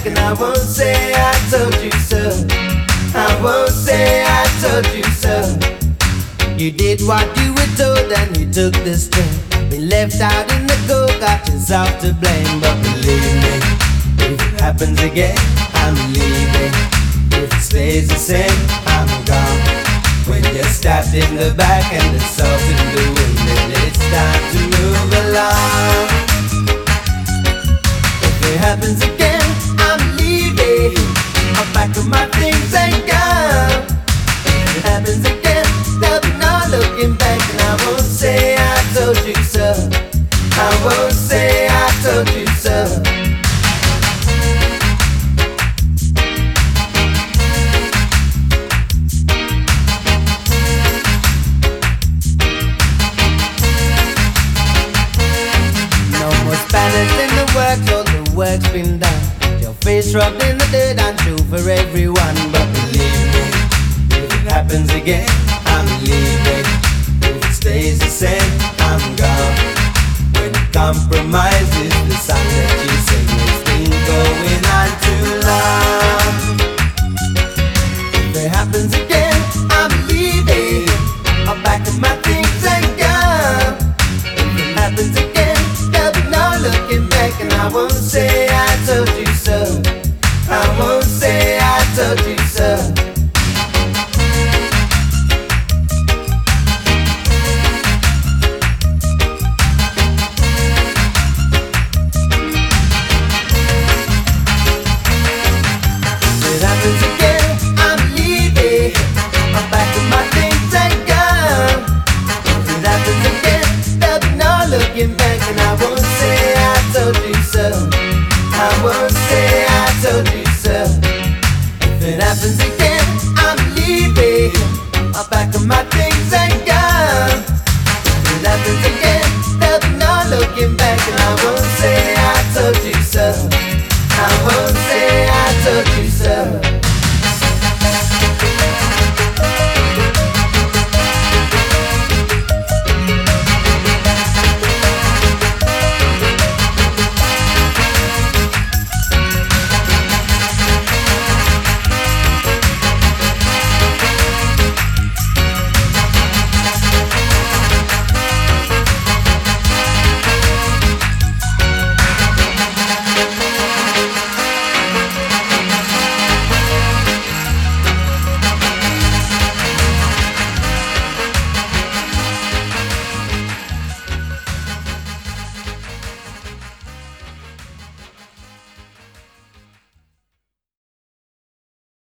back and I won't say I told you so. I won't say I told you so. You did what you were told and you took the string. Been left out in the cold, got yourself to blame. But believe me, if it happens again, I'm leaving. If it stays the same, I'm gone. When you're stabbed in the back and the salt in the wind, then it's time to move along. If it happens again, I'm leaving. I'll pack up my things and go. If it happens again, there'll be no looking back. And I won't say I told you so. I won't say I told you so. Spanish in the works, all the work's been done. Your face rubbed in the dirt and true for everyone. But believe me, if it happens again, I'm leaving. If it stays the same, I'm gone. When it compromises the song that you sing, it's been going on too long. If it happens again, I'm leaving. I'll pack up my things and go. If it happens again, there'll be no looking back, and I won't say